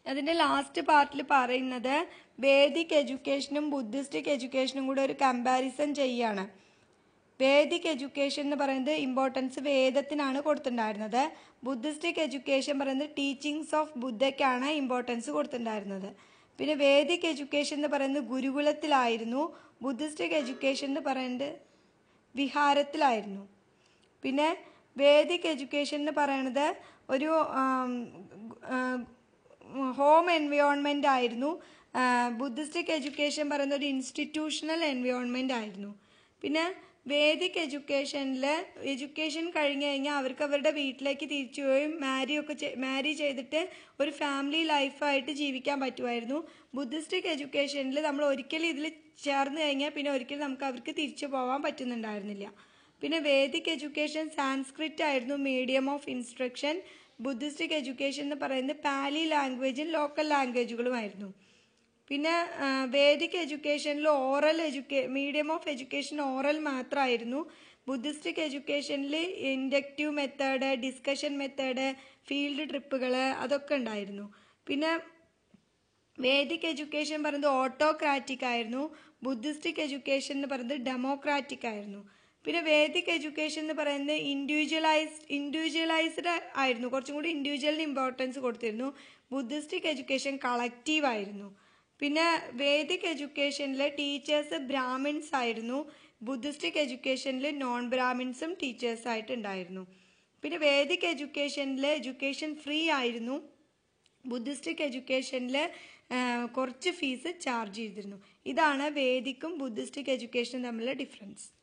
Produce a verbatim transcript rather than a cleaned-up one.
അതിന്റെ ലാസ്റ്റ് പാർട്ടിൽ പറയുന്നത് വേദിക് എഡ്യൂക്കേഷനും ബുദ്ധിസ്റ്റിക് എഡ്യൂക്കേഷനും കൂടെ ഒരു കമ്പാരിസൺ ചെയ്യാണ്. വേദിക് എഡ്യൂക്കേഷൻ എന്ന് പറയുന്നത് ഇമ്പോർട്ടൻസ് വേദത്തിനാണ് കൊടുത്തിട്ടുണ്ടായിരുന്നത്. ബുദ്ധിസ്റ്റിക് എഡ്യൂക്കേഷൻ പറയുന്നത് ടീച്ചിങ്സ് ഓഫ് ബുദ്ധയ്ക്കാണ് ഇമ്പോർട്ടൻസ് കൊടുത്തിട്ടുണ്ടായിരുന്നത്. പിന്നെ വേദിക് എഡ്യൂക്കേഷൻ എന്ന് പറയുന്നത് ഗുരുകുലത്തിലായിരുന്നു. ബുദ്ധിസ്റ്റിക് എഡ്യൂക്കേഷൻ എന്ന് പറയുന്നത് വിഹാരത്തിലായിരുന്നു. പിന്നെ വേദിക് എഡ്യൂക്കേഷൻ എന്ന് പറയുന്നത് ഒരു ഹോം എൻവയോൺമെന്റ് ആയിരുന്നു. ബുദ്ധിസ്റ്റിക് എഡ്യൂക്കേഷൻ പറയുന്ന ഒരു ഇൻസ്റ്റിറ്റ്യൂഷണൽ എൻവയോൺമെന്റ് ആയിരുന്നു. പിന്നെ വേദിക് എഡ്യൂക്കേഷനിൽ എഡ്യൂക്കേഷൻ കഴിഞ്ഞ് കഴിഞ്ഞാൽ അവർക്ക് അവരുടെ വീട്ടിലേക്ക് തിരിച്ചു പോയി മാരിയൊക്കെ മാരി ചെയ്തിട്ട് ഒരു ഫാമിലി ലൈഫായിട്ട് ജീവിക്കാൻ പറ്റുമായിരുന്നു. ബുദ്ധിസ്റ്റിക് എഡ്യൂക്കേഷനിൽ നമ്മൾ ഒരിക്കലും ഇതിൽ ചേർന്ന് കഴിഞ്ഞാൽ പിന്നെ ഒരിക്കലും നമുക്ക് അവർക്ക് തിരിച്ചു പോകാൻ പറ്റുന്നുണ്ടായിരുന്നില്ല. പിന്നെ വേദിക് എഡ്യൂക്കേഷൻ സാൻസ്ക്രിറ്റ് ആയിരുന്നു medium of instruction. Buddhistic education എന്ന് പറയുന്നത് പാലി ലാംഗ്വേജും ലോക്കൽ ലാംഗ്വേജുകളുമായിരുന്നു. പിന്നെ വേദിക് എഡ്യൂക്കേഷനിൽ ഓറൽ എഡ്യൂക്കേ മീഡിയം ഓഫ് എഡ്യൂക്കേഷൻ ഓറൽ മാത്രമായിരുന്നു. ബുദ്ധിസ്റ്റിക് എഡ്യൂക്കേഷനിൽ inductive method, discussion method, field ട്രിപ്പുകൾ അതൊക്കെ ഉണ്ടായിരുന്നു. പിന്നെ വേദിക് എഡ്യൂക്കേഷൻ പറയുന്നത് ഓട്ടോക്രാറ്റിക് ആയിരുന്നു. ബുദ്ധിസ്റ്റിക് എഡ്യൂക്കേഷൻ എന്ന് പറയുന്നത് ഡെമോക്രാറ്റിക് ആയിരുന്നു. പിന്നെ വേദിക് എഡ്യൂക്കേഷൻ എന്ന് പറയുന്നത് ഇൻഡിവിജ്വലൈസ്ഡ് ഇൻഡിവിജ്വലൈസ്ഡ് ആയിരുന്നു. കുറച്ചും കൂടി ഇൻഡിവിജ്വലിന് ഇമ്പോർട്ടൻസ് കൊടുത്തിരുന്നു. ബുദ്ധിസ്റ്റിക് എഡ്യൂക്കേഷൻ കളക്റ്റീവ് ആയിരുന്നു. പിന്നെ വേദിക് എഡ്യൂക്കേഷനിൽ ടീച്ചേഴ്സ് ബ്രാഹ്മിൻസ് ആയിരുന്നു. ബുദ്ധിസ്റ്റിക് എഡ്യൂക്കേഷനിൽ നോൺ ബ്രാഹ്മിൻസും ടീച്ചേഴ്സ് ആയിട്ട് ഉണ്ടായിരുന്നു. പിന്നെ വേദിക് എഡ്യൂക്കേഷനിൽ എഡ്യൂക്കേഷൻ ഫ്രീ ആയിരുന്നു. ബുദ്ധിസ്റ്റിക് എഡ്യൂക്കേഷനിൽ കുറച്ച് ഫീസ് ചാർജ് ചെയ്തിരുന്നു. ഇതാണ് വേദിക്കും ബുദ്ധിസ്റ്റിക് എഡ്യൂക്കേഷനും തമ്മിലുള്ള ഡിഫറൻസ്.